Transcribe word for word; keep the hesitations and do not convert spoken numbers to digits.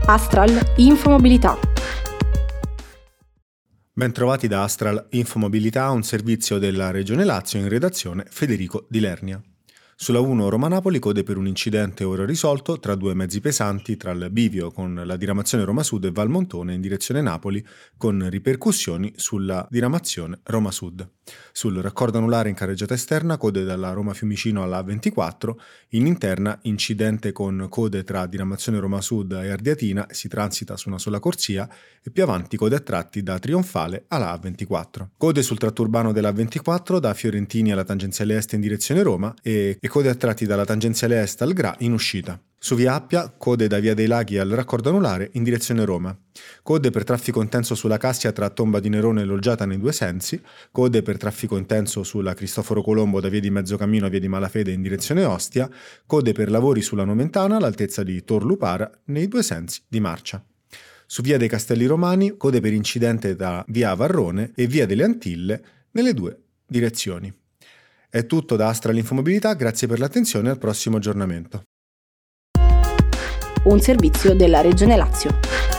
Astral Infomobilità. Bentrovati da Astral Infomobilità, un servizio della Regione Lazio, in redazione Federico Di Lernia. Sulla uno Roma-Napoli code per un incidente ora risolto tra due mezzi pesanti tra il bivio con la diramazione Roma Sud e Valmontone in direzione Napoli, con ripercussioni sulla diramazione Roma Sud. Sul raccordo anulare in carreggiata esterna code dalla Roma Fiumicino alla A ventiquattro, in interna incidente con code tra diramazione Roma Sud e Ardiatina, si transita su una sola corsia, e più avanti code a tratti da Trionfale alla A ventiquattro. Code sul tratto urbano della A ventiquattro da Fiorentini alla tangenziale est in direzione Roma e e code a tratti dalla tangenziale est al Gra in uscita. Su via Appia, code da via dei Laghi al raccordo anulare in direzione Roma. Code per traffico intenso sulla Cassia tra Tomba di Nerone e Loggiata nei due sensi. Code per traffico intenso sulla Cristoforo Colombo da via di Mezzocammino a via di Malafede in direzione Ostia. Code per lavori sulla Nomentana all'altezza di Tor Lupara nei due sensi di marcia. Su via dei Castelli Romani, code per incidente da via Varrone e via delle Antille nelle due direzioni. È tutto da Astral Infomobilità, grazie per l'attenzione e al prossimo aggiornamento. Un servizio della Regione Lazio.